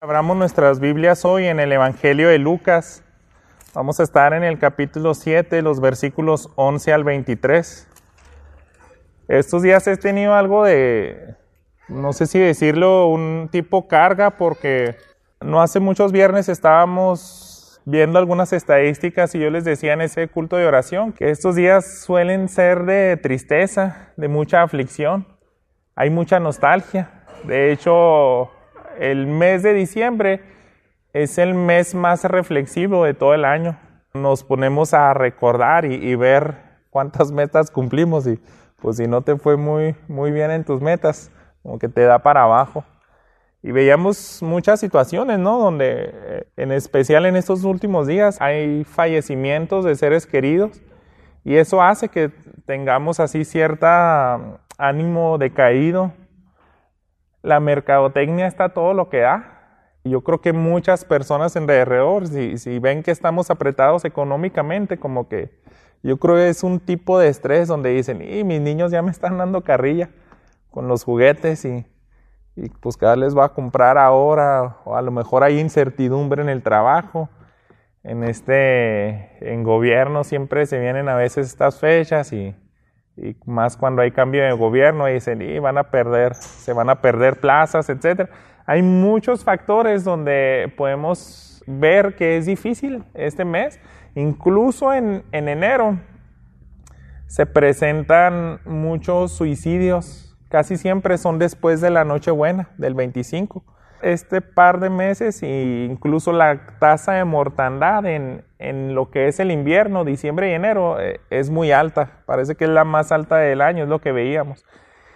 Abramos nuestras Biblias hoy en el Evangelio de Lucas. Vamos a estar en el capítulo 7, los versículos 11 al 23. Estos días he tenido algo de, no sé si decirlo, un tipo carga, porque no hace muchos viernes estábamos viendo algunas estadísticas y yo les decía en ese culto de oración que estos días suelen ser de tristeza, de mucha aflicción. Hay mucha nostalgia. De hecho, el mes de diciembre es el mes más reflexivo de todo el año. Nos ponemos a recordar y ver cuántas metas cumplimos y pues si no te fue muy bien en tus metas, como que te da para abajo. Y veíamos muchas situaciones, ¿no? Donde en especial en estos últimos días hay fallecimientos de seres queridos y eso hace que tengamos así cierta ánimo decaído. La mercadotecnia está todo lo que da. Yo creo que muchas personas en alrededor, si ven que estamos apretados económicamente, como que yo creo que es un tipo de estrés donde dicen, mis niños ya me están dando carrilla con los juguetes y pues cada les va a comprar ahora, o a lo mejor hay incertidumbre en el trabajo. En gobierno siempre se vienen a veces estas fechas y más cuando hay cambio de gobierno y dicen, se van a perder plazas, etc. Hay muchos factores donde podemos ver que es difícil este mes. Incluso en enero se presentan muchos suicidios. Casi siempre son después de la Nochebuena, del 25. Este par de meses e incluso la tasa de mortandad en lo que es el invierno, diciembre y enero, es muy alta. Parece que es la más alta del año, es lo que veíamos.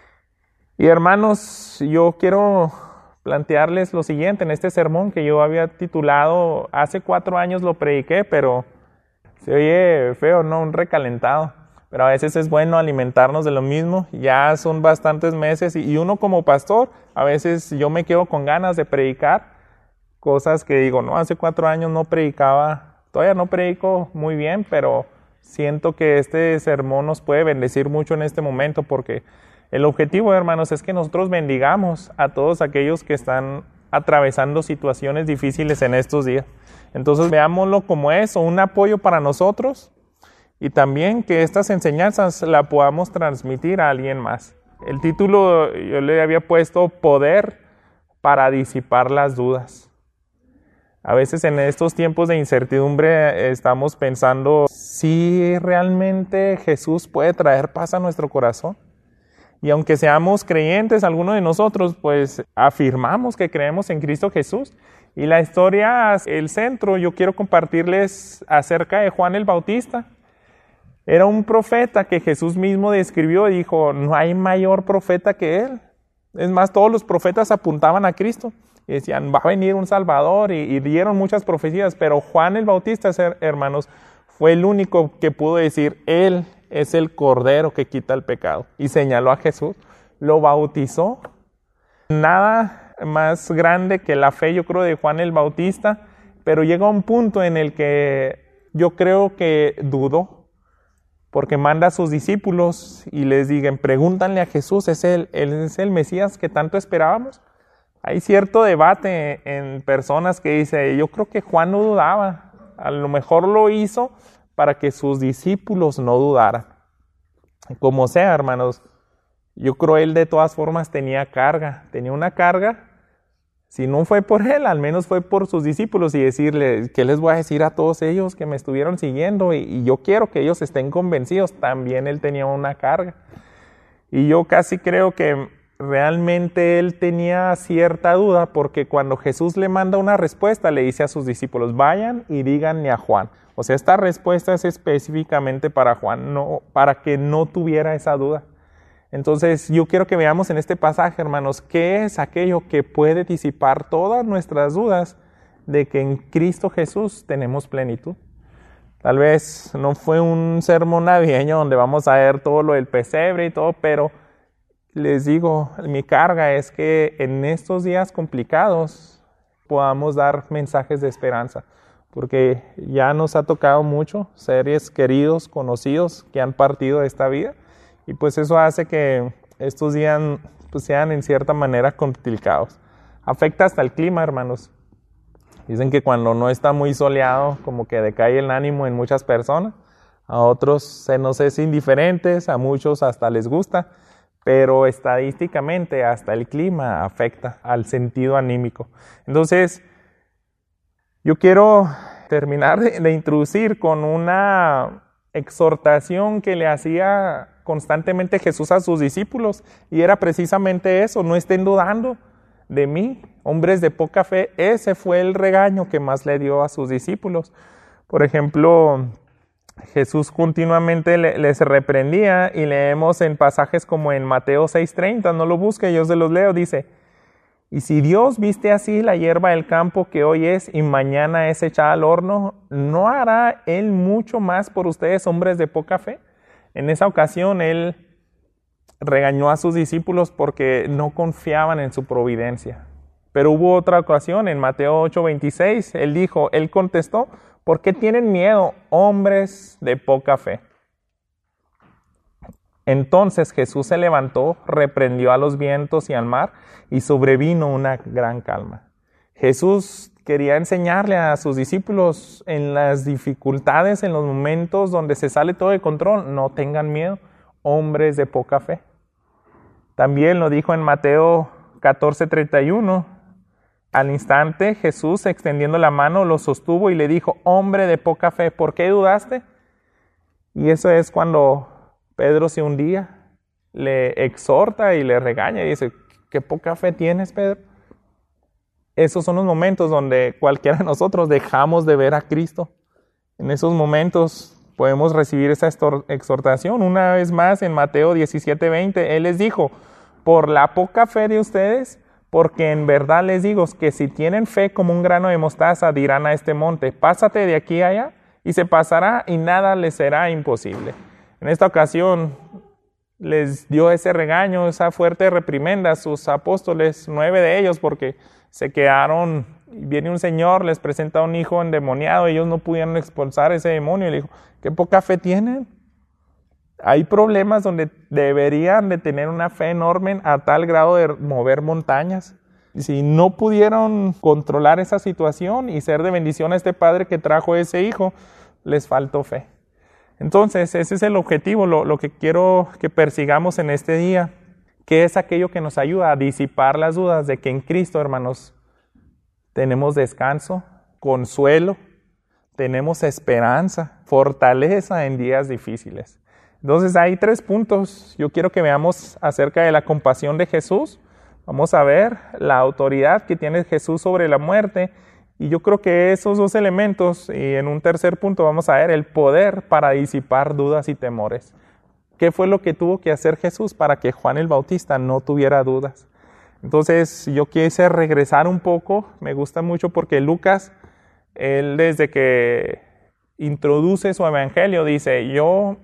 Y hermanos, yo quiero plantearles lo siguiente en este sermón que yo había titulado, hace 4 años lo prediqué, pero se oye feo, ¿no? Un recalentado. Pero a veces es bueno alimentarnos de lo mismo. Ya son bastantes meses y uno como pastor, a veces yo me quedo con ganas de predicar cosas que digo, no, hace 4 años no predicaba, todavía no predico muy bien, pero siento que este sermón nos puede bendecir mucho en este momento porque el objetivo, hermanos, es que nosotros bendigamos a todos aquellos que están atravesando situaciones difíciles en estos días. Entonces veámoslo como eso, un apoyo para nosotros. Y también que estas enseñanzas la podamos transmitir a alguien más. El título yo le había puesto Poder para disipar las dudas. A veces en estos tiempos de incertidumbre estamos pensando si realmente Jesús puede traer paz a nuestro corazón. Y aunque seamos creyentes, algunos de nosotros pues afirmamos que creemos en Cristo Jesús. Y la historia, el centro, yo quiero compartirles acerca de Juan el Bautista. Era un profeta que Jesús mismo describió y dijo, no hay mayor profeta que él. Es más, todos los profetas apuntaban a Cristo y decían, va a venir un Salvador y dieron muchas profecías, pero Juan el Bautista, hermanos, fue el único que pudo decir, él es el Cordero que quita el pecado. Y señaló a Jesús, lo bautizó. Nada más grande que la fe, yo creo, de Juan el Bautista, pero llega un punto en el que yo creo que dudó. Porque manda a sus discípulos y les digan, pregúntanle a Jesús, ¿él es el Mesías que tanto esperábamos? Hay cierto debate en personas que dicen, yo creo que Juan no dudaba, a lo mejor lo hizo para que sus discípulos no dudaran. Como sea, hermanos, yo creo él de todas formas tenía una carga. Si no fue por él, al menos fue por sus discípulos y decirle, ¿qué les voy a decir a todos ellos que me estuvieron siguiendo? Y yo quiero que ellos estén convencidos. También él tenía una carga. Y yo casi creo que realmente él tenía cierta duda porque cuando Jesús le manda una respuesta, le dice a sus discípulos, vayan y díganle a Juan. O sea, esta respuesta es específicamente para Juan, no, para que no tuviera esa duda. Entonces yo quiero que veamos en este pasaje, hermanos, qué es aquello que puede disipar todas nuestras dudas de que en Cristo Jesús tenemos plenitud. Tal vez no fue un sermón navideño donde vamos a ver todo lo del pesebre y todo, pero les digo, mi carga es que en estos días complicados podamos dar mensajes de esperanza, porque ya nos ha tocado mucho seres queridos, conocidos que han partido de esta vida. Y pues eso hace que estos días pues sean en cierta manera complicados. Afecta hasta el clima, hermanos. Dicen que cuando no está muy soleado, como que decae el ánimo en muchas personas. A otros se nos es indiferentes, a muchos hasta les gusta, pero estadísticamente hasta el clima afecta al sentido anímico. Entonces, yo quiero terminar de introducir con una exhortación que le hacía constantemente Jesús a sus discípulos, y era precisamente eso: no estén dudando de mí, hombres de poca fe. Ese fue el regaño que más le dio a sus discípulos. Por ejemplo, Jesús continuamente les reprendía, y leemos en pasajes como en Mateo 6:30, no lo busque, yo se los leo, dice: y si Dios viste así la hierba del campo que hoy es y mañana es echada al horno, ¿no hará Él mucho más por ustedes, hombres de poca fe? En esa ocasión Él regañó a sus discípulos porque no confiaban en su providencia. Pero hubo otra ocasión, en Mateo 8:26, Él contestó: ¿por qué tienen miedo, hombres de poca fe? Entonces Jesús se levantó, reprendió a los vientos y al mar, y sobrevino una gran calma. Jesús quería enseñarle a sus discípulos en las dificultades, en los momentos donde se sale todo de control: no tengan miedo, hombres de poca fe. También lo dijo en Mateo 14:31. Al instante Jesús, extendiendo la mano, lo sostuvo y le dijo: hombre de poca fe, ¿por qué dudaste? Y eso es cuando Pedro se hundía, le exhorta y le regaña y dice: ¿qué poca fe tienes, Pedro? Esos son los momentos donde cualquiera de nosotros dejamos de ver a Cristo. En esos momentos podemos recibir esa exhortación. Una vez más en Mateo 17:20, Él les dijo: por la poca fe de ustedes, porque en verdad les digo que si tienen fe como un grano de mostaza, dirán a este monte: pásate de aquí a allá, y se pasará, y nada les será imposible. En esta ocasión les dio ese regaño, esa fuerte reprimenda a sus apóstoles, 9 de ellos, porque se quedaron. Viene un señor, les presenta a un hijo endemoniado, ellos no pudieron expulsar ese demonio, y le dijo: ¿qué poca fe tienen? Hay problemas donde deberían de tener una fe enorme a tal grado de mover montañas. Y si no pudieron controlar esa situación y ser de bendición a este padre que trajo ese hijo, les faltó fe. Entonces, ese es el objetivo, lo que quiero que persigamos en este día, que es aquello que nos ayuda a disipar las dudas de que en Cristo, hermanos, tenemos descanso, consuelo, tenemos esperanza, fortaleza en días difíciles. Entonces, hay 3 puntos. Yo quiero que veamos acerca de la compasión de Jesús. Vamos a ver la autoridad que tiene Jesús sobre la muerte. Y yo creo que esos 2 elementos, y en un tercer punto vamos a ver el poder para disipar dudas y temores. ¿Qué fue lo que tuvo que hacer Jesús para que Juan el Bautista no tuviera dudas? Entonces yo quise regresar un poco. Me gusta mucho porque Lucas, él desde que introduce su evangelio, dice: yo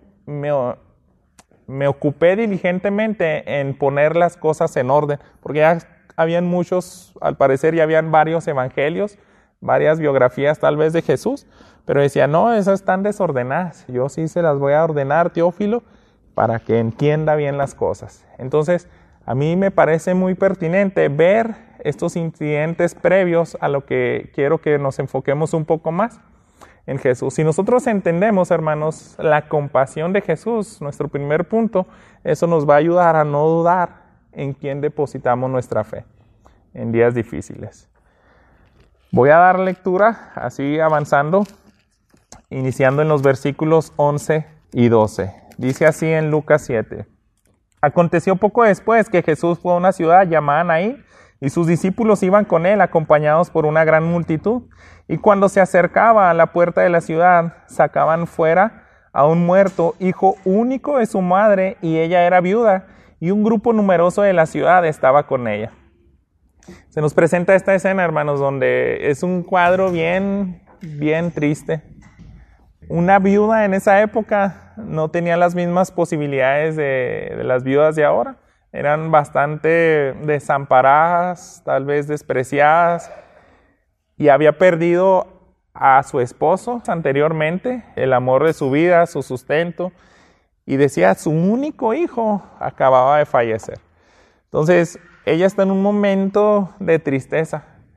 me ocupé diligentemente en poner las cosas en orden, porque ya habían muchos, al parecer ya habían varios evangelios, varias biografías tal vez de Jesús, pero decía: no, esas están desordenadas, yo sí se las voy a ordenar, Teófilo, para que entienda bien las cosas. Entonces, a mí me parece muy pertinente ver estos incidentes previos a lo que quiero que nos enfoquemos un poco más en Jesús. Si nosotros entendemos, hermanos, la compasión de Jesús, nuestro primer punto, eso nos va a ayudar a no dudar en quién depositamos nuestra fe en días difíciles. Voy a dar lectura, así avanzando, iniciando en los versículos 11 y 12. Dice así en Lucas 7. Aconteció poco después que Jesús fue a una ciudad llamada Naín, y sus discípulos iban con él, acompañados por una gran multitud. Y cuando se acercaba a la puerta de la ciudad, sacaban fuera a un muerto, hijo único de su madre, y ella era viuda, y un grupo numeroso de la ciudad estaba con ella. Se nos presenta esta escena, hermanos, donde es un cuadro bien triste. Una viuda en esa época no tenía las mismas posibilidades de las viudas de ahora. Eran bastante desamparadas, tal vez despreciadas, y había perdido a su esposo anteriormente, el amor de su vida, su sustento, y decía: su único hijo acababa de fallecer. Entonces, ella está en un momento de tristeza.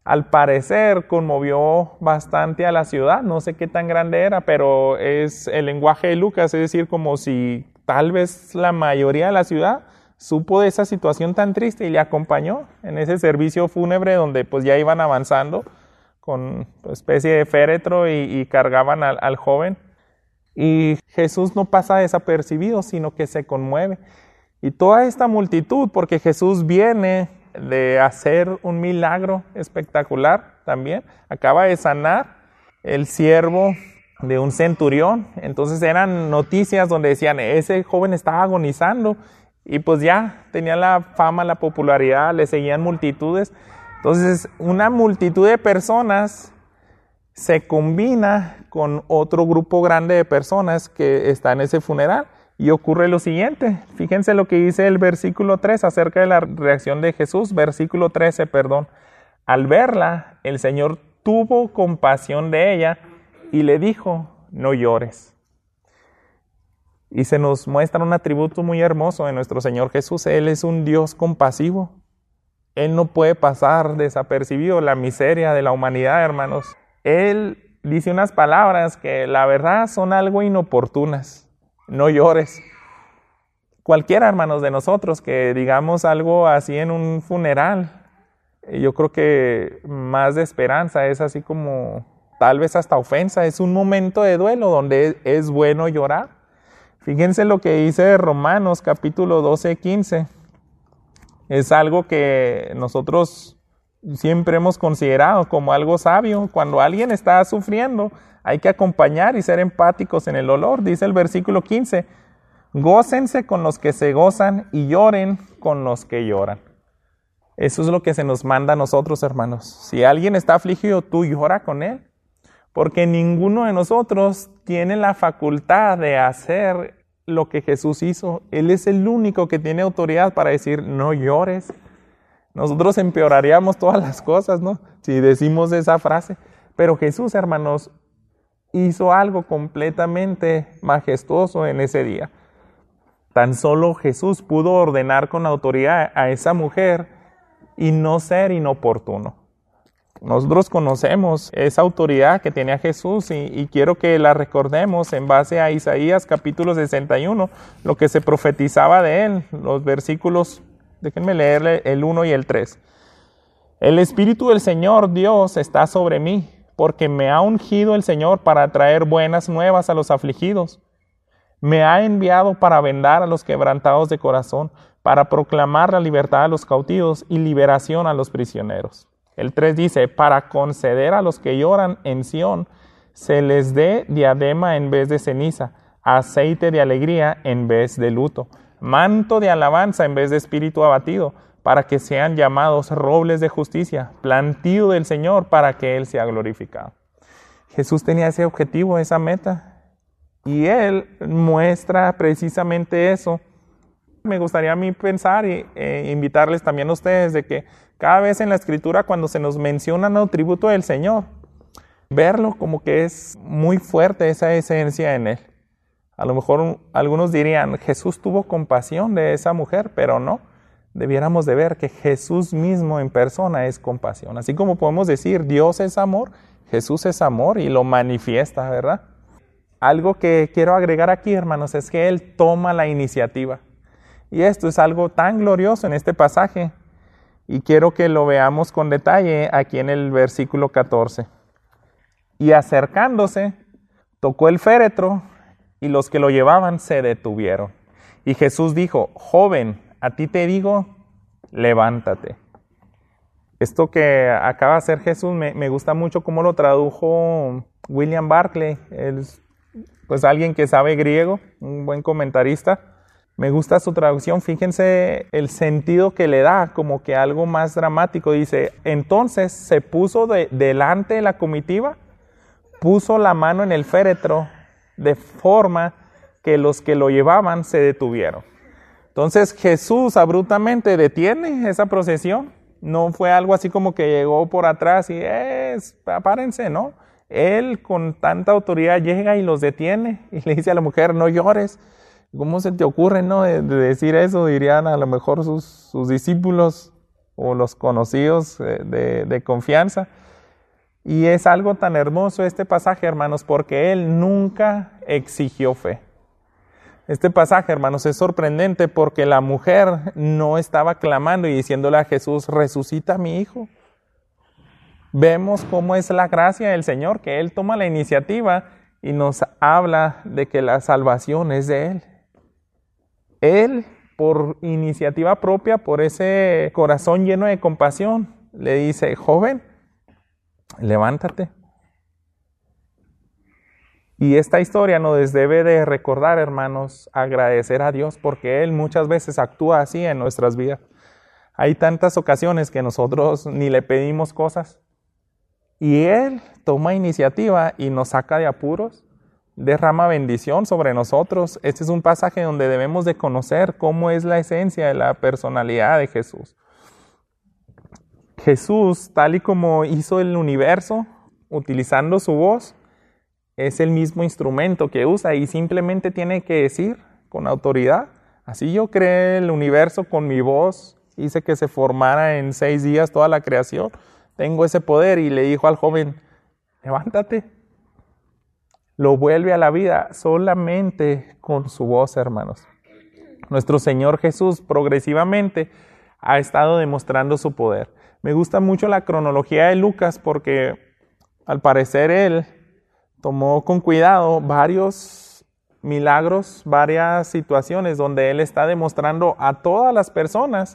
al parecer conmovió bastante a la ciudad. No sé qué tan grande era, pero es el lenguaje de Lucas, es decir, como si tal vez la mayoría de la ciudad supo de esa situación tan triste y le acompañó en ese servicio fúnebre donde pues ya iban avanzando con especie de féretro y cargaban al joven. Y Jesús no pasa desapercibido, sino que se conmueve. Y toda esta multitud, porque Jesús viene de hacer un milagro espectacular también, acaba de sanar el siervo de un centurión. Entonces eran noticias donde decían, ese joven estaba agonizando, y pues ya tenía la fama, la popularidad, le seguían multitudes. Entonces una multitud de personas se combina con otro grupo grande de personas que está en ese funeral, y ocurre lo siguiente. Fíjense lo que dice el versículo 3 acerca de la reacción de Jesús. Versículo 13, perdón. Al verla, el Señor tuvo compasión de ella y le dijo, no llores. Y se nos muestra un atributo muy hermoso de nuestro Señor Jesús. Él es un Dios compasivo. Él no puede pasar desapercibido la miseria de la humanidad, hermanos. Él dice unas palabras que la verdad son algo inoportunas. No llores. Cualquiera, hermanos, de nosotros que digamos algo así en un funeral, yo creo que más de esperanza es así como tal vez hasta ofensa. Es un momento de duelo donde es bueno llorar. Fíjense lo que dice Romanos capítulo 12, 15. Es algo que nosotros siempre hemos considerado como algo sabio. Cuando alguien está sufriendo, hay que acompañar y ser empáticos en el dolor. Dice el versículo 15, gócense con los que se gozan y lloren con los que lloran. Eso es lo que se nos manda a nosotros, hermanos. Si alguien está afligido, tú llora con él. Porque ninguno de nosotros tiene la facultad de hacer lo que Jesús hizo. Él es el único que tiene autoridad para decir, no llores. Nosotros empeoraríamos todas las cosas, ¿no? Si decimos esa frase. Pero Jesús, hermanos, hizo algo completamente majestuoso en ese día. Tan solo Jesús pudo ordenar con autoridad a esa mujer y no ser inoportuno. Nosotros conocemos esa autoridad que tenía Jesús y quiero que la recordemos en base a Isaías capítulo 61, lo que se profetizaba de él, los versículos, déjenme leerle el 1 y el 3. El Espíritu del Señor Dios está sobre mí, porque me ha ungido el Señor para traer buenas nuevas a los afligidos. Me ha enviado para vendar a los quebrantados de corazón, para proclamar la libertad a los cautivos y liberación a los prisioneros. El 3 dice, para conceder a los que lloran en Sión, se les dé diadema en vez de ceniza, aceite de alegría en vez de luto, manto de alabanza en vez de espíritu abatido, para que sean llamados robles de justicia, plantío del Señor para que Él sea glorificado. Jesús tenía ese objetivo, esa meta, y Él muestra precisamente eso. Me gustaría a mí pensar y invitarles también a ustedes de que cada vez en la Escritura cuando se nos menciona un atributo del Señor, verlo como que es muy fuerte esa esencia en Él. A lo mejor algunos dirían, Jesús tuvo compasión de esa mujer, pero no. Debiéramos de ver que Jesús mismo en persona es compasión. Así como podemos decir Dios es amor, Jesús es amor y lo manifiesta, ¿verdad? Algo que quiero agregar aquí, hermanos, es que Él toma la iniciativa. Y esto es algo tan glorioso en este pasaje. Y quiero que lo veamos con detalle aquí en el versículo 14. Y acercándose, tocó el féretro y los que lo llevaban se detuvieron. Y Jesús dijo, joven, a ti te digo, levántate. Esto que acaba de hacer Jesús me gusta mucho cómo lo tradujo William Barclay, pues alguien que sabe griego, un buen comentarista. Me gusta su traducción, fíjense el sentido que le da, como que algo más dramático. Dice, entonces se puso delante de la comitiva, puso la mano en el féretro, de forma que los que lo llevaban se detuvieron. Entonces Jesús abruptamente detiene esa procesión. No fue algo así como que llegó por atrás y párense, ¿no? Él con tanta autoridad llega y los detiene y le dice a la mujer, no llores. ¿Cómo se te ocurre, no, de decir eso? Dirían a lo mejor sus discípulos. o los conocidos de confianza. Y es algo tan hermoso este pasaje, hermanos, porque él nunca exigió fe. Este pasaje, hermanos, es sorprendente porque la mujer no estaba clamando y diciéndole a Jesús, resucita a mi hijo. Vemos cómo es la gracia del Señor, que Él toma la iniciativa y nos habla de que la salvación es de Él. Él, por iniciativa propia, por ese corazón lleno de compasión, le dice, joven, levántate. Y esta historia nos debe de recordar, hermanos, agradecer a Dios, porque Él muchas veces actúa así en nuestras vidas. Hay tantas ocasiones que nosotros ni le pedimos cosas, y Él toma iniciativa y nos saca de apuros, derrama bendición sobre nosotros. Este es un pasaje donde debemos de conocer cómo es la esencia de la personalidad de Jesús. Jesús, tal y como hizo el universo, utilizando su voz, es el mismo instrumento que usa y simplemente tiene que decir con autoridad, así yo creé el universo con mi voz, hice que se formara en 6 días toda la creación, tengo ese poder. Y le dijo al joven, levántate. Lo vuelve a la vida solamente con su voz, hermanos. Nuestro Señor Jesús progresivamente ha estado demostrando su poder. Me gusta mucho la cronología de Lucas porque al parecer él tomó con cuidado varios milagros, varias situaciones donde él está demostrando a todas las personas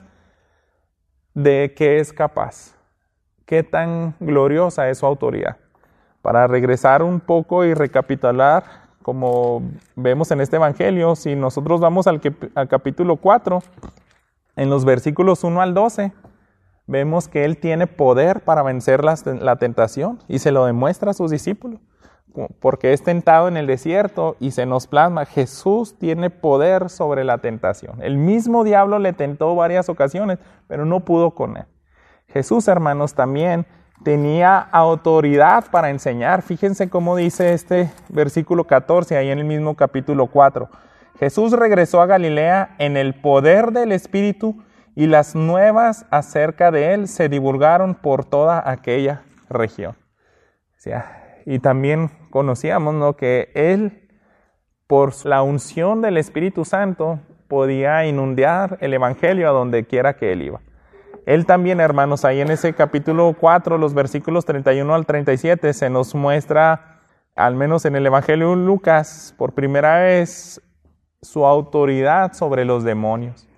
de qué es capaz, qué tan gloriosa es su autoridad. Para regresar un poco y recapitular, como vemos en este evangelio, si nosotros vamos al capítulo 4, en los versículos 1 al 12, vemos que él tiene poder para vencer la tentación y se lo demuestra a sus discípulos. Porque es tentado en el desierto y se nos plasma, Jesús tiene poder sobre la tentación. El mismo diablo le tentó varias ocasiones, pero no pudo con él. Jesús, hermanos, también tenía autoridad para enseñar. Fíjense cómo dice este versículo 14, ahí en el mismo capítulo 4. Jesús regresó a Galilea en el poder del Espíritu y las nuevas acerca de él se divulgaron por toda aquella región. O sea, y también conocíamos, ¿no?, que él, por la unción del Espíritu Santo, podía inundar el evangelio a donde quiera que él iba. Él también, hermanos, ahí en ese capítulo 4, los versículos 31 al 37, se nos muestra, al menos en el evangelio de Lucas, por primera vez, su autoridad sobre los demonios.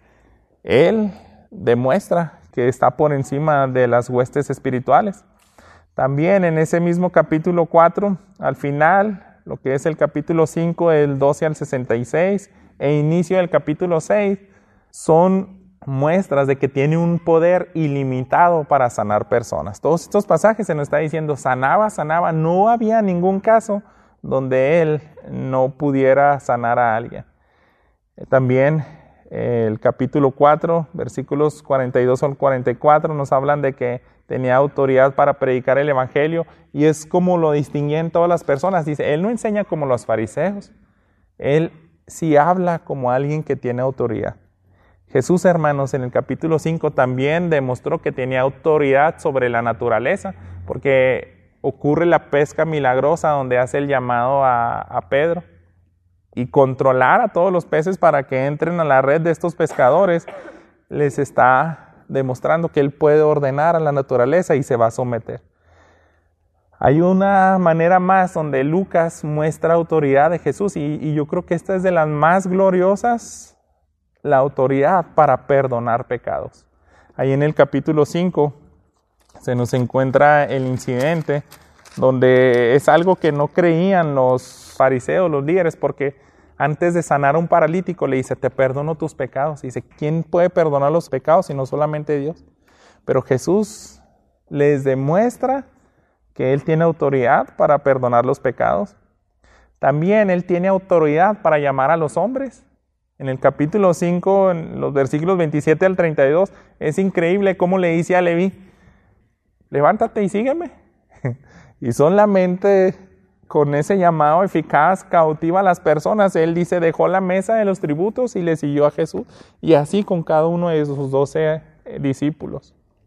Él demuestra que está por encima de las huestes espirituales. También en ese mismo capítulo 4, al final, lo que es el capítulo 5, del 12 al 66, e inicio del capítulo 6, son muestras de que tiene un poder ilimitado para sanar personas. Todos estos pasajes se nos está diciendo, sanaba, no había ningún caso donde él no pudiera sanar a alguien. También el capítulo 4, versículos 42 al 44, nos hablan de que tenía autoridad para predicar el evangelio, y es como lo distinguían todas las personas. Dice, él no enseña como los fariseos, él sí habla como alguien que tiene autoridad. Jesús, hermanos, en el capítulo 5 también demostró que tenía autoridad sobre la naturaleza, porque ocurre la pesca milagrosa donde hace el llamado a Pedro, y controlar a todos los peces para que entren a la red de estos pescadores, les está demostrando que él puede ordenar a la naturaleza y se va a someter. Hay una manera más donde Lucas muestra autoridad de Jesús y yo creo que esta es de las más gloriosas, la autoridad para perdonar pecados. Ahí en el capítulo 5 se nos encuentra el incidente donde es algo que no creían los fariseos, los líderes, porque antes de sanar a un paralítico le dice, te perdono tus pecados. Y dice, ¿quién puede perdonar los pecados sino solamente Dios? Pero Jesús les demuestra que Él tiene autoridad para perdonar los pecados. También Él tiene autoridad para llamar a los hombres. En el capítulo 5, en los versículos 27 al 32, es increíble cómo le dice a Leví, levántate y sígueme. Y solamente con ese llamado eficaz cautiva a las personas. Él dice, dejó la mesa de los tributos y le siguió a Jesús. Y así con cada uno de sus 12 discípulos.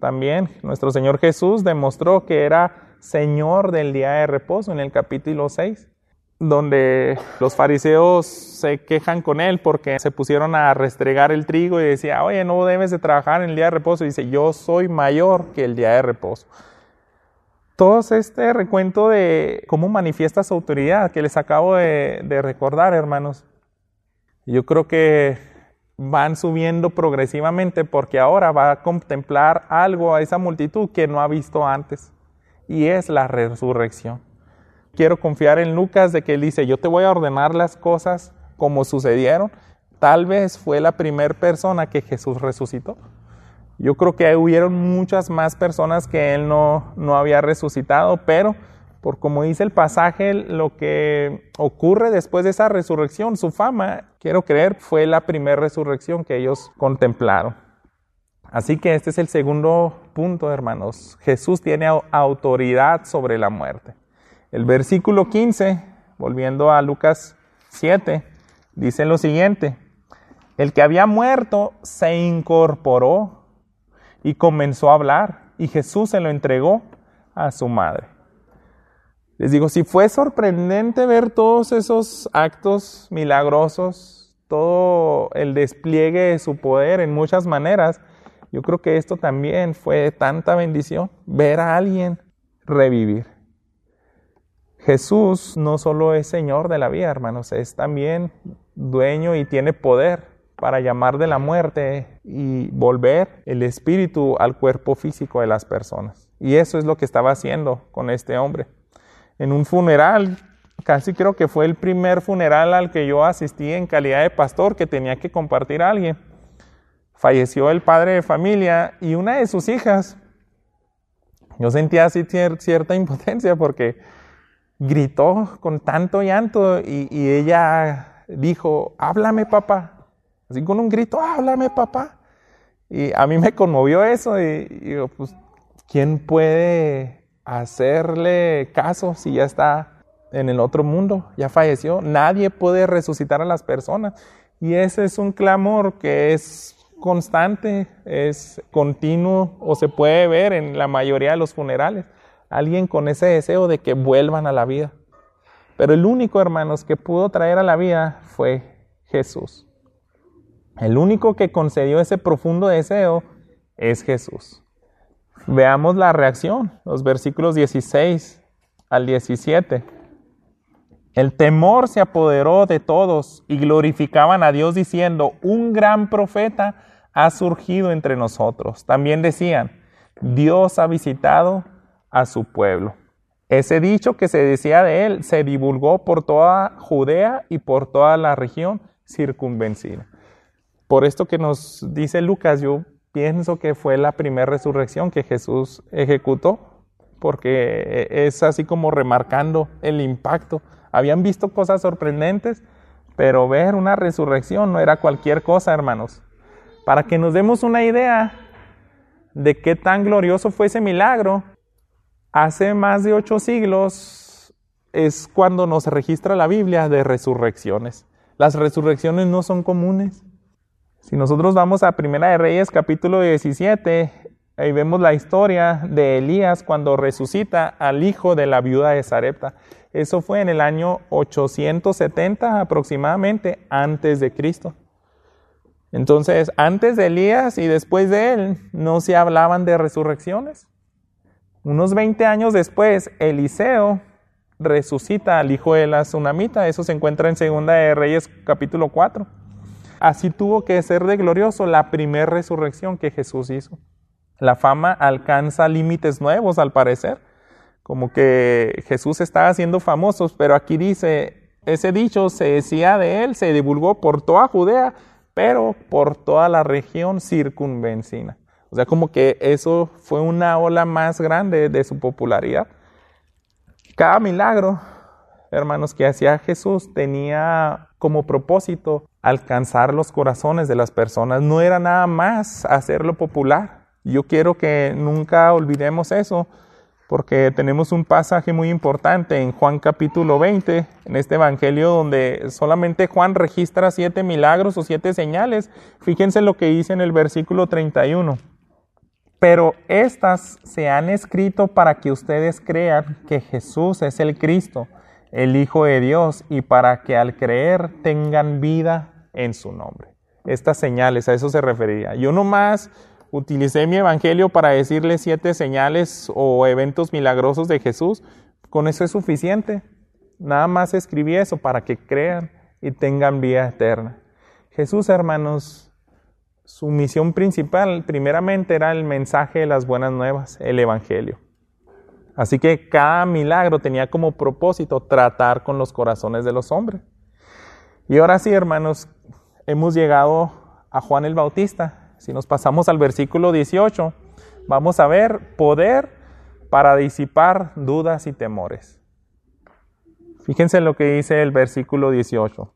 también nuestro Señor Jesús demostró que era Señor del día de reposo en el capítulo 6, donde los fariseos se quejan con él porque se pusieron a restregar el trigo y decía, oye, no debes de trabajar en el día de reposo. Y dice, yo soy mayor que el día de reposo. Todo este recuento de cómo manifiesta su autoridad que les acabo de recordar, hermanos, yo creo que van subiendo progresivamente porque ahora va a contemplar algo a esa multitud que no ha visto antes, y es la resurrección. Quiero confiar en Lucas de que él dice, yo te voy a ordenar las cosas como sucedieron. Tal vez fue la primera persona que Jesús resucitó. Yo creo que hubieron muchas más personas que él no había resucitado, pero por como dice el pasaje, lo que ocurre después de esa resurrección, su fama, quiero creer, fue la primera resurrección que ellos contemplaron. Así que este es el segundo punto, hermanos. Jesús tiene autoridad sobre la muerte. El versículo 15, volviendo a Lucas 7, dice lo siguiente: el que había muerto se incorporó y comenzó a hablar, y Jesús se lo entregó a su madre. Les digo, si fue sorprendente ver todos esos actos milagrosos, todo el despliegue de su poder en muchas maneras, yo creo que esto también fue tanta bendición, ver a alguien revivir. Jesús no solo es Señor de la vida, hermanos, es también dueño y tiene poder para llamar de la muerte y volver el espíritu al cuerpo físico de las personas. Y eso es lo que estaba haciendo con este hombre. En un funeral, casi creo que fue el primer funeral al que yo asistí en calidad de pastor, que tenía que compartir a alguien. Falleció el padre de familia y una de sus hijas. Yo sentía así cierta impotencia porque gritó con tanto llanto y ella dijo, háblame papá. Así con un grito, háblame papá. Y a mí me conmovió eso y digo, pues, ¿quién puede hacerle caso si ya está en el otro mundo? Ya falleció. Nadie puede resucitar a las personas. Y ese es un clamor que es constante, es continuo, o se puede ver en la mayoría de los funerales. Alguien con ese deseo de que vuelvan a la vida. Pero el único, hermanos, que pudo traer a la vida fue Jesús. El único que concedió ese profundo deseo es Jesús. Veamos la reacción, los versículos 16 al 17. El temor se apoderó de todos y glorificaban a Dios diciendo, un gran profeta ha surgido entre nosotros. También decían, Dios ha visitado a su pueblo. Ese dicho que se decía de él se divulgó por toda Judea y por toda la región circunvencina. Por esto que nos dice Lucas, yo pienso que fue la primera resurrección que Jesús ejecutó, porque es así como remarcando el impacto. Habían visto cosas sorprendentes, pero ver una resurrección no era cualquier cosa, hermanos. Para que nos demos una idea de qué tan glorioso fue ese milagro, hace más de 8 siglos es cuando nos registra la Biblia de resurrecciones. Las resurrecciones no son comunes. Si nosotros vamos a Primera de Reyes, capítulo 17, ahí vemos la historia de Elías cuando resucita al hijo de la viuda de Sarepta. Eso fue en el año 870 aproximadamente antes de Cristo. Entonces, antes de Elías y después de él, no se hablaban de resurrecciones. Unos 20 años después, Eliseo resucita al hijo de la tsunamita. Eso se encuentra en Segunda de Reyes, capítulo 4. Así tuvo que ser de glorioso la primera resurrección que Jesús hizo. La fama alcanza límites nuevos, al parecer. Como que Jesús estaba haciendo famoso, pero aquí dice, ese dicho se decía de él, se divulgó por toda Judea, pero por toda la región circunvencina. O sea, como que eso fue una ola más grande de su popularidad. Cada milagro, hermanos, que hacía Jesús tenía como propósito alcanzar los corazones de las personas. No era nada más hacerlo popular. Yo quiero que nunca olvidemos eso, porque tenemos un pasaje muy importante en Juan capítulo 20, en este evangelio donde solamente Juan registra 7 milagros o 7 señales. Fíjense lo que dice en el versículo 31. pero estas se han escrito para que ustedes crean que Jesús es el Cristo, el Hijo de Dios, y para que al creer tengan vida en su nombre. Estas señales, a eso se refería. Yo nomás utilicé mi evangelio para decirles 7 señales o eventos milagrosos de Jesús. Con eso es suficiente. Nada más escribí eso para que crean y tengan vida eterna. Jesús, hermanos, su misión principal, primeramente, era el mensaje de las buenas nuevas, el evangelio. Así que cada milagro tenía como propósito tratar con los corazones de los hombres. Y ahora sí, hermanos, hemos llegado a Juan el Bautista. Si nos pasamos al versículo 18, vamos a ver poder para disipar dudas y temores. Fíjense lo que dice el versículo 18.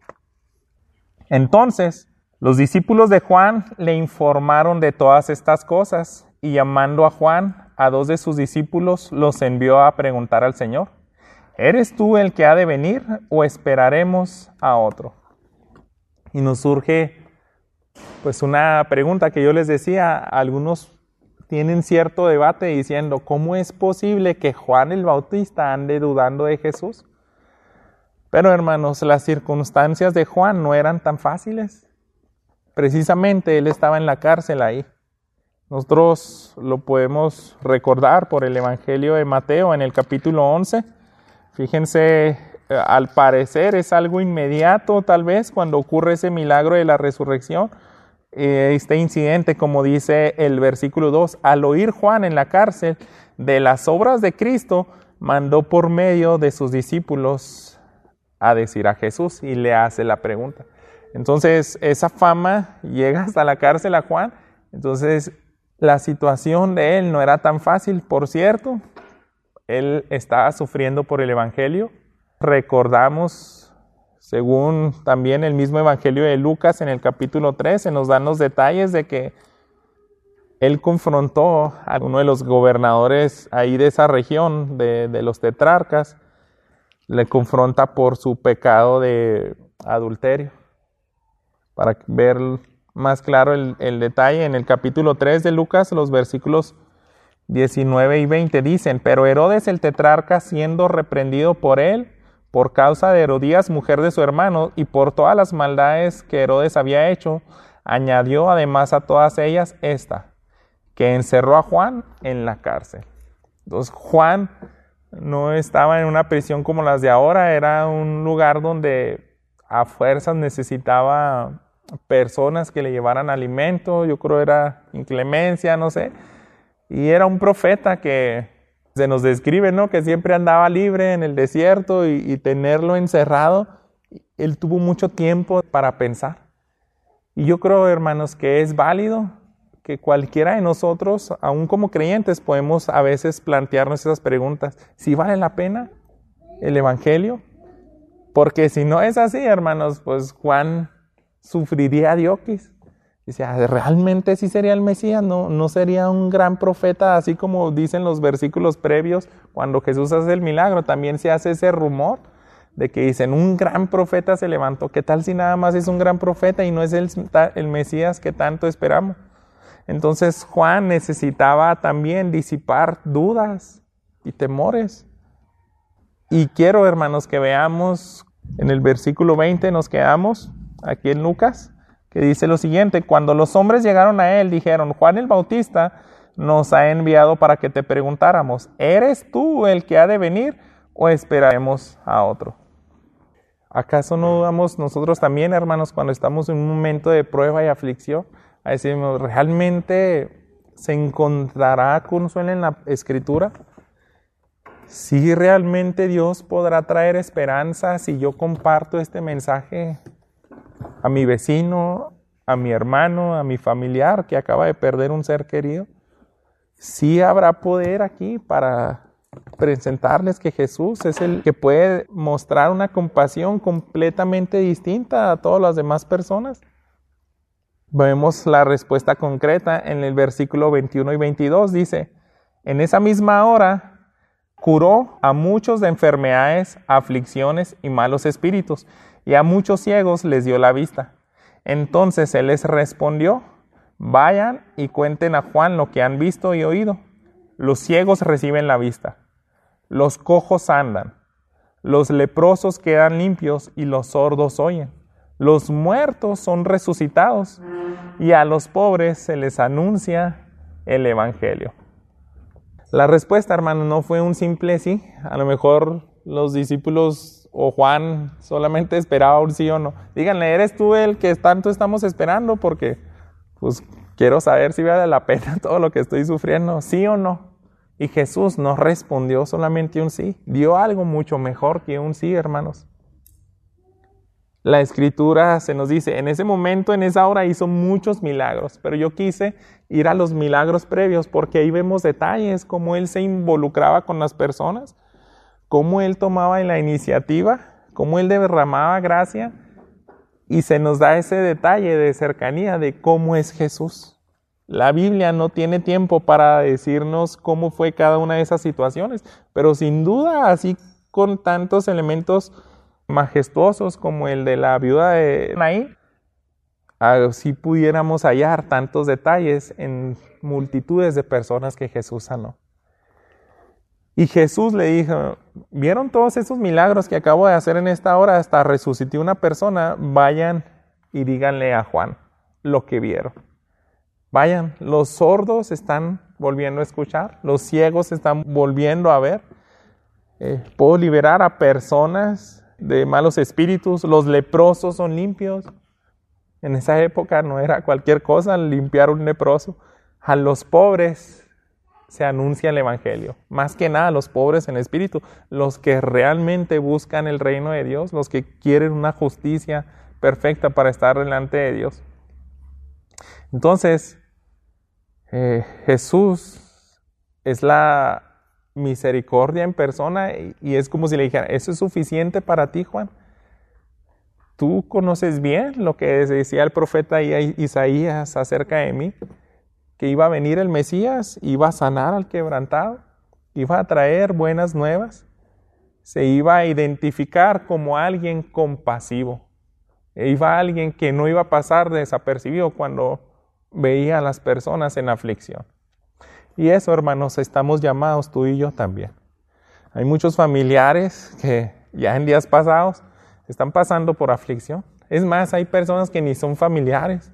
Entonces, los discípulos de Juan le informaron de todas estas cosas, y llamando a Juan, a 2 de sus discípulos, los envió a preguntar al Señor: ¿eres tú el que ha de venir o esperaremos a otro? Y nos surge pues una pregunta que yo les decía. Algunos tienen cierto debate diciendo: ¿cómo es posible que Juan el Bautista ande dudando de Jesús? Pero, hermanos, las circunstancias de Juan no eran tan fáciles. Precisamente él estaba en la cárcel ahí. Nosotros lo podemos recordar por el Evangelio de Mateo en el capítulo 11. Fíjense, al parecer es algo inmediato tal vez cuando ocurre ese milagro de la resurrección. Este incidente, como dice el versículo 2, al oír Juan en la cárcel de las obras de Cristo, mandó por medio de sus discípulos a decir a Jesús y le hace la pregunta. Entonces, esa fama llega hasta la cárcel a Juan. Entonces, la situación de él no era tan fácil. Por cierto, él estaba sufriendo por el Evangelio. Recordamos, según también el mismo Evangelio de Lucas, en el capítulo 13, nos dan los detalles de que él confrontó a uno de los gobernadores ahí de esa región, de los tetrarcas. Le confronta por su pecado de adulterio. Para ver más claro el detalle, en el capítulo 3 de Lucas, los versículos 19 y 20 dicen: pero Herodes el tetrarca, siendo reprendido por él, por causa de Herodías, mujer de su hermano, y por todas las maldades que Herodes había hecho, añadió además a todas ellas esta, que encerró a Juan en la cárcel. Entonces, Juan no estaba en una prisión como las de ahora, era un lugar donde a fuerzas necesitaba personas que le llevaran alimento. Yo creo era inclemencia, no sé. Y era un profeta que se nos describe, ¿no?, que siempre andaba libre en el desierto y tenerlo encerrado. Él tuvo mucho tiempo para pensar. Y yo creo, hermanos, que es válido que cualquiera de nosotros, aún como creyentes, podemos a veces plantearnos esas preguntas. ¿Sí vale la pena el Evangelio? Porque si no es así, hermanos, pues Juan sufriría dioquis. Dice, ¿realmente sí sería el Mesías? ¿No sería un gran profeta? Así como dicen los versículos previos, cuando Jesús hace el milagro, también se hace ese rumor de que dicen, un gran profeta se levantó. ¿Qué tal si nada más es un gran profeta y no es el Mesías que tanto esperamos? Entonces Juan necesitaba también disipar dudas y temores. Y quiero, hermanos, que veamos en el versículo 20, nos quedamos aquí en Lucas, que dice lo siguiente: cuando los hombres llegaron a él, dijeron, Juan el Bautista nos ha enviado para que te preguntáramos, ¿eres tú el que ha de venir o esperaremos a otro? ¿Acaso no dudamos nosotros también, hermanos, cuando estamos en un momento de prueba y aflicción? A decirnos, ¿realmente se encontrará consuelo en la Escritura? ¿Sí realmente Dios podrá traer esperanza si yo comparto este mensaje a mi vecino, a mi hermano, a mi familiar que acaba de perder un ser querido? ¿Sí habrá poder aquí para presentarles que Jesús es el que puede mostrar una compasión completamente distinta a todas las demás personas? Vemos la respuesta concreta en el versículo 21 y 22. Dice, en esa misma hora curó a muchos de enfermedades, aflicciones y malos espíritus, y a muchos ciegos les dio la vista. Entonces él les respondió, Vayan y cuenten a Juan lo que han visto y oído. Los ciegos reciben la vista, los cojos andan, los leprosos quedan limpios y los sordos oyen. Los muertos son resucitados y a los pobres se les anuncia el evangelio. La respuesta, hermano, no fue un simple sí. A lo mejor los discípulos o Juan solamente esperaba un sí o no. Díganle, ¿eres tú el que tanto estamos esperando? Porque pues quiero saber si vale la pena todo lo que estoy sufriendo, sí o no. Y Jesús no respondió solamente un sí, dio algo mucho mejor que un sí, hermanos. La Escritura se nos dice, en ese momento, en esa hora hizo muchos milagros, pero yo quise ir a los milagros previos porque ahí vemos detalles, cómo Él se involucraba con las personas, cómo Él tomaba la iniciativa, cómo Él derramaba gracia, y se nos da ese detalle de cercanía de cómo es Jesús. La Biblia no tiene tiempo para decirnos cómo fue cada una de esas situaciones, pero sin duda, así con tantos elementos majestuosos como el de la viuda de Naín, así pudiéramos hallar tantos detalles en multitudes de personas que Jesús sanó. Y Jesús le dijo, ¿vieron todos esos milagros que acabo de hacer en esta hora? Hasta resucité una persona, vayan y díganle a Juan lo que vieron. Vayan, los sordos están volviendo a escuchar, los ciegos están volviendo a ver. Puedo liberar a personas de malos espíritus, los leprosos son limpios. En esa época no era cualquier cosa limpiar un leproso. A los pobres se anuncia el evangelio, más que nada a los pobres en espíritu, los que realmente buscan el reino de Dios, los que quieren una justicia perfecta para estar delante de Dios. Entonces, Jesús es la misericordia en persona y es como si le dijera, ¿eso es suficiente para ti, Juan? Tú conoces bien lo que decía el profeta Isaías acerca de mí, que iba a venir el Mesías, iba a sanar al quebrantado, iba a traer buenas nuevas, se iba a identificar como alguien compasivo, iba alguien que no iba a pasar desapercibido cuando veía a las personas en aflicción. Y eso, hermanos, estamos llamados tú y yo también. Hay muchos familiares que ya en días pasados están pasando por aflicción. Es más, hay personas que ni son familiares.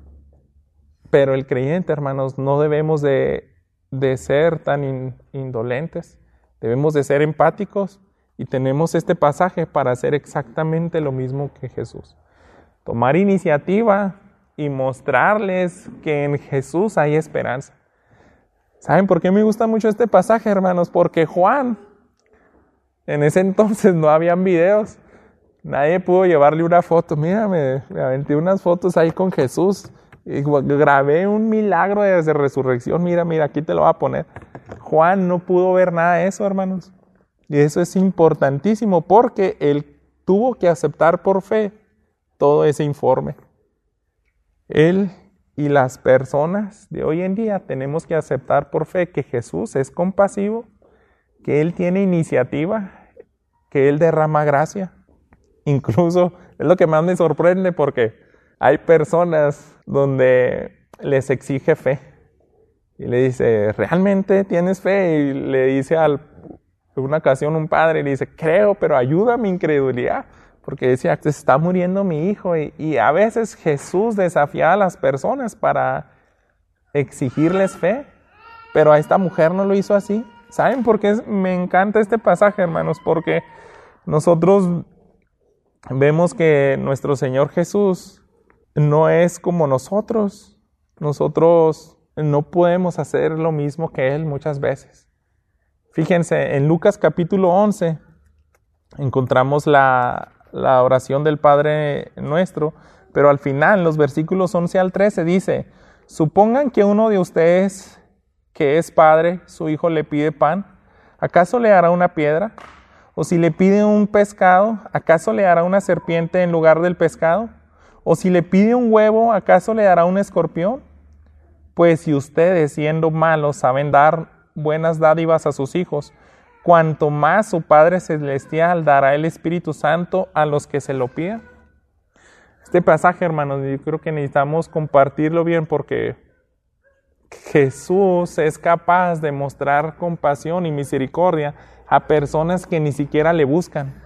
Pero el creyente, hermanos, no debemos de ser tan indolentes. Debemos de ser empáticos y tenemos este pasaje para hacer exactamente lo mismo que Jesús. Tomar iniciativa y mostrarles que en Jesús hay esperanza. ¿Saben por qué me gusta mucho este pasaje, hermanos? Porque Juan, en ese entonces no habían videos. Nadie pudo llevarle una foto. Mira, me aventé unas fotos ahí con Jesús. Y grabé un milagro de resurrección. Mira, aquí te lo voy a poner. Juan no pudo ver nada de eso, hermanos. Y eso es importantísimo porque él tuvo que aceptar por fe todo ese informe. Él y las personas de hoy en día tenemos que aceptar por fe que Jesús es compasivo, que Él tiene iniciativa, que Él derrama gracia. Incluso es lo que más me sorprende porque hay personas donde les exige fe. Y le dice, ¿realmente tienes fe? Y le dice en una ocasión un padre, le dice, creo, pero ayuda a mi incredulidad. Porque decía, se está muriendo mi hijo. Y a veces Jesús desafiaba a las personas para exigirles fe. Pero a esta mujer no lo hizo así. ¿Saben por qué me encanta este pasaje, hermanos? Porque nosotros vemos que nuestro Señor Jesús no es como nosotros. Nosotros no podemos hacer lo mismo que Él muchas veces. Fíjense, en Lucas capítulo 11 encontramos la oración del Padre Nuestro, pero al final, los versículos 11 al 13 dice, supongan que uno de ustedes que es padre, su hijo le pide pan, ¿acaso le hará una piedra? O si le pide un pescado, ¿acaso le hará una serpiente en lugar del pescado? O si le pide un huevo, ¿acaso le dará un escorpión? Pues si ustedes, siendo malos, saben dar buenas dádivas a sus hijos, cuanto más su Padre Celestial dará el Espíritu Santo a los que se lo pidan. Este pasaje, hermanos, yo creo que necesitamos compartirlo bien porque Jesús es capaz de mostrar compasión y misericordia a personas que ni siquiera le buscan.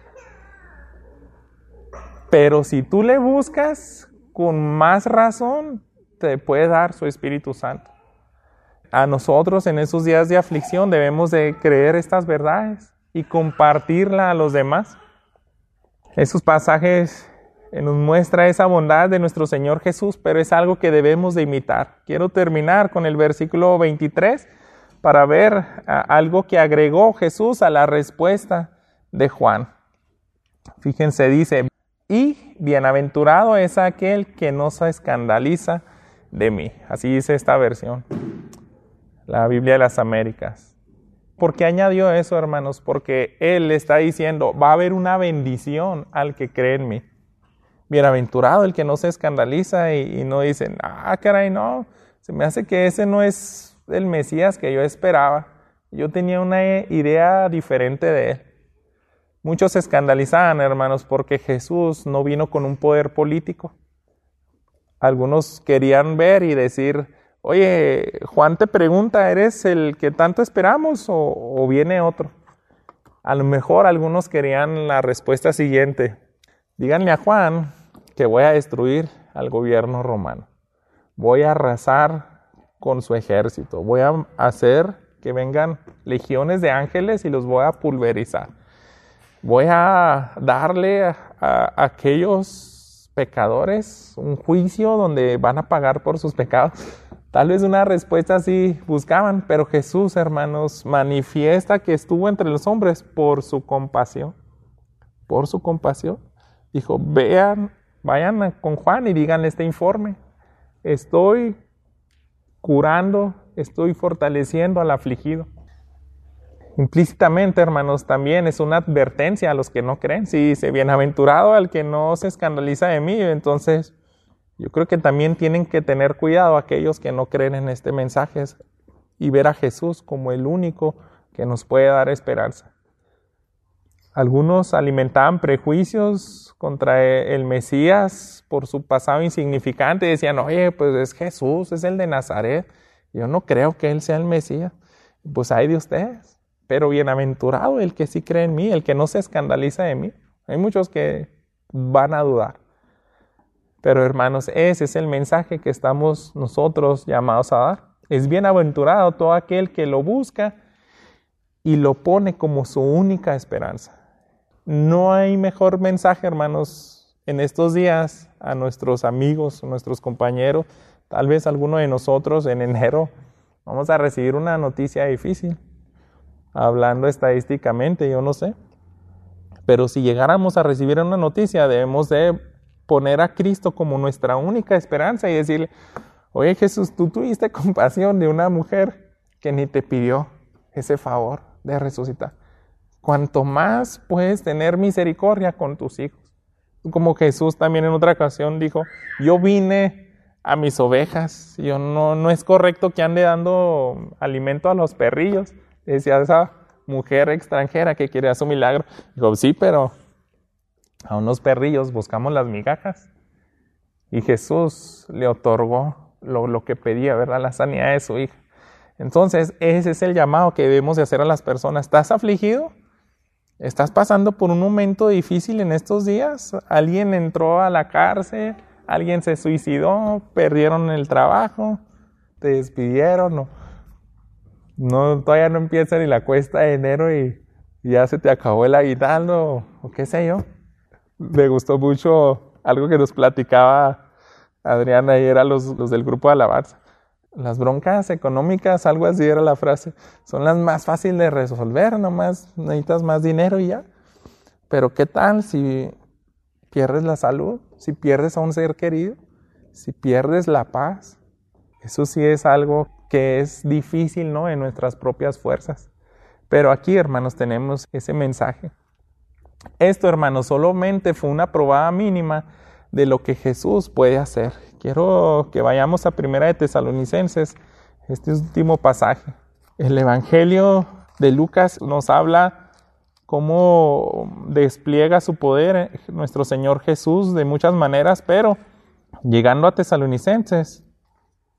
Pero si tú le buscas, con más razón te puede dar su Espíritu Santo. A nosotros en esos días de aflicción debemos de creer estas verdades y compartirla a los demás. Esos pasajes nos muestra esa bondad de nuestro Señor Jesús, pero es algo que debemos de imitar. Quiero terminar con el versículo 23 para ver algo que agregó Jesús a la respuesta de Juan. Fíjense, dice, y bienaventurado es aquel que no se escandaliza de mí. Así dice esta versión, la Biblia de las Américas. ¿Por qué añadió eso, hermanos? Porque Él está diciendo, va a haber una bendición al que cree en mí. Bienaventurado el que no se escandaliza y no dice, caray, no, se me hace que ese no es el Mesías que yo esperaba. Yo tenía una idea diferente de Él. Muchos se escandalizaban, hermanos, porque Jesús no vino con un poder político. Algunos querían ver y decir, oye, Juan te pregunta, ¿eres el que tanto esperamos o viene otro? A lo mejor algunos querían la respuesta siguiente, díganle a Juan que voy a destruir al gobierno romano. Voy a arrasar con su ejército. Voy a hacer que vengan legiones de ángeles y los voy a pulverizar. Voy a darle a aquellos pecadores un juicio donde van a pagar por sus pecados. Tal vez una respuesta así buscaban, pero Jesús, hermanos, manifiesta que estuvo entre los hombres por su compasión. Por su compasión. Dijo, vayan con Juan y díganle este informe. Estoy curando, estoy fortaleciendo al afligido. Implícitamente, hermanos, también es una advertencia a los que no creen. Si dice, bienaventurado al que no se escandaliza de mí, entonces yo creo que también tienen que tener cuidado aquellos que no creen en este mensaje y ver a Jesús como el único que nos puede dar esperanza. Algunos alimentaban prejuicios contra el Mesías por su pasado insignificante y decían, oye, pues es Jesús, es el de Nazaret. Yo no creo que Él sea el Mesías. Pues hay de ustedes. Pero bienaventurado el que sí cree en mí, el que no se escandaliza de mí. Hay muchos que van a dudar. Pero hermanos, ese es el mensaje que estamos nosotros llamados a dar. Es bienaventurado todo aquel que lo busca y lo pone como su única esperanza. No hay mejor mensaje, hermanos, en estos días a nuestros amigos, a nuestros compañeros. Tal vez alguno de nosotros en enero vamos a recibir una noticia difícil. Hablando estadísticamente, yo no sé. Pero si llegáramos a recibir una noticia, debemos de poner a Cristo como nuestra única esperanza y decirle, oye Jesús, tú tuviste compasión de una mujer que ni te pidió ese favor de resucitar. Cuanto más puedes tener misericordia con tus hijos. Como Jesús también en otra ocasión dijo, yo vine a mis ovejas, yo no es correcto que ande dando alimento a los perrillos. Decía esa mujer extranjera que quería su milagro. Dijo, sí, pero a unos perrillos buscamos las migajas. Y Jesús le otorgó lo que pedía, ¿verdad? La sanidad de su hija. Entonces, ese es el llamado que debemos de hacer a las personas. ¿Estás afligido? ¿Estás pasando por un momento difícil en estos días? ¿Alguien entró a la cárcel? ¿Alguien se suicidó? ¿Perdieron el trabajo? ¿Te despidieron? No, todavía no empieza ni la cuesta de enero y ya se te acabó el aguinaldo o qué sé yo. Me gustó mucho algo que nos platicaba Adriana ayer a los del grupo de alabanza. Las broncas económicas, algo así era la frase, son las más fáciles de resolver, nomás necesitas más dinero y ya. Pero ¿qué tal si pierdes la salud? Si pierdes a un ser querido, si pierdes la paz. Eso sí es algo que es difícil, ¿no? En nuestras propias fuerzas. Pero aquí, hermanos, tenemos ese mensaje. Esto, hermanos, solamente fue una probada mínima de lo que Jesús puede hacer. Quiero que vayamos a 1 de Tesalonicenses, este último pasaje. El Evangelio de Lucas nos habla cómo despliega su poder nuestro Señor Jesús de muchas maneras, pero llegando a Tesalonicenses,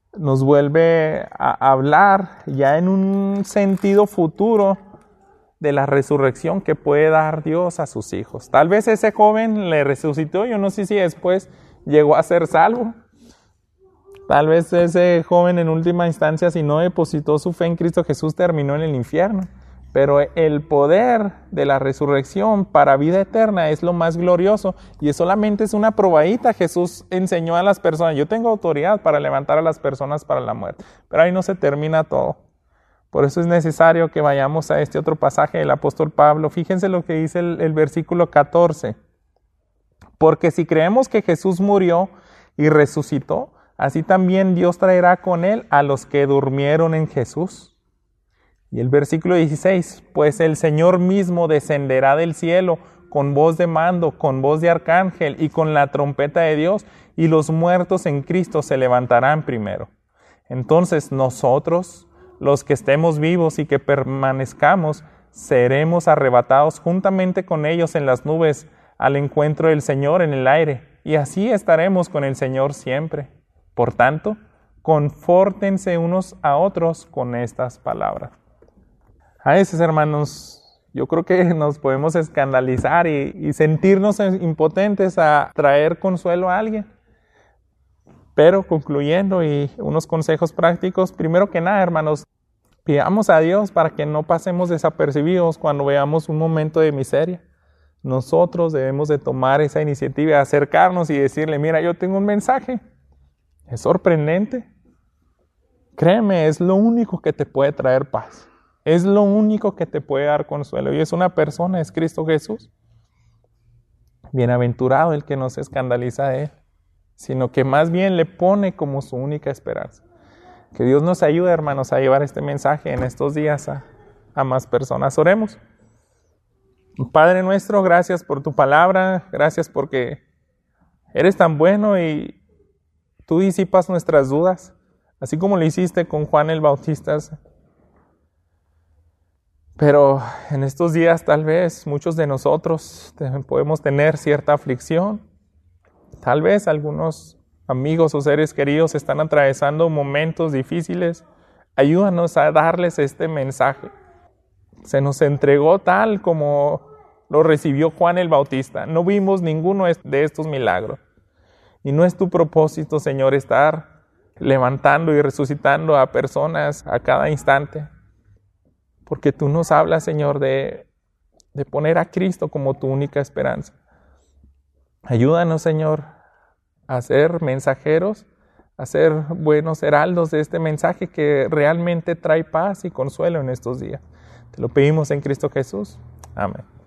nos vuelve a hablar ya en un sentido futuro de la resurrección que puede dar Dios a sus hijos. Tal vez ese joven le resucitó, yo no sé si después llegó a ser salvo. Tal vez ese joven en última instancia, si no depositó su fe en Cristo Jesús, terminó en el infierno. Pero el poder de la resurrección para vida eterna es lo más glorioso y solamente es una probadita. Jesús enseñó a las personas, yo tengo autoridad para levantar a las personas para la muerte, pero ahí no se termina todo. Por eso es necesario que vayamos a este otro pasaje del apóstol Pablo. Fíjense lo que dice el versículo 14. Porque si creemos que Jesús murió y resucitó, así también Dios traerá con él a los que durmieron en Jesús. Y el versículo 16, pues el Señor mismo descenderá del cielo con voz de mando, con voz de arcángel y con la trompeta de Dios, y los muertos en Cristo se levantarán primero. Entonces nosotros, los que estemos vivos y que permanezcamos, seremos arrebatados juntamente con ellos en las nubes al encuentro del Señor en el aire, y así estaremos con el Señor siempre. Por tanto, confórtense unos a otros con estas palabras. A veces, hermanos, yo creo que nos podemos escandalizar y sentirnos impotentes a traer consuelo a alguien. Pero concluyendo y unos consejos prácticos, primero que nada, hermanos, pidamos a Dios para que no pasemos desapercibidos cuando veamos un momento de miseria. Nosotros debemos de tomar esa iniciativa, acercarnos y decirle, mira, yo tengo un mensaje. Es sorprendente. Créeme, es lo único que te puede traer paz. Es lo único que te puede dar consuelo. Y es una persona, es Cristo Jesús. Bienaventurado el que no se escandaliza de él, sino que más bien le pone como su única esperanza. Que Dios nos ayude, hermanos, a llevar este mensaje en estos días a más personas. Oremos. Padre nuestro, gracias por tu palabra. Gracias porque eres tan bueno y tú disipas nuestras dudas, así como lo hiciste con Juan el Bautista. Pero en estos días tal vez muchos de nosotros podemos tener cierta aflicción. Tal vez algunos amigos o seres queridos están atravesando momentos difíciles. Ayúdanos a darles este mensaje. Se nos entregó tal como lo recibió Juan el Bautista. No vimos ninguno de estos milagros. Y no es tu propósito, Señor, estar levantando y resucitando a personas a cada instante. Porque tú nos hablas, Señor, de poner a Cristo como tu única esperanza. Ayúdanos, Señor, a ser mensajeros, a ser buenos heraldos de este mensaje que realmente trae paz y consuelo en estos días. Te lo pedimos en Cristo Jesús. Amén.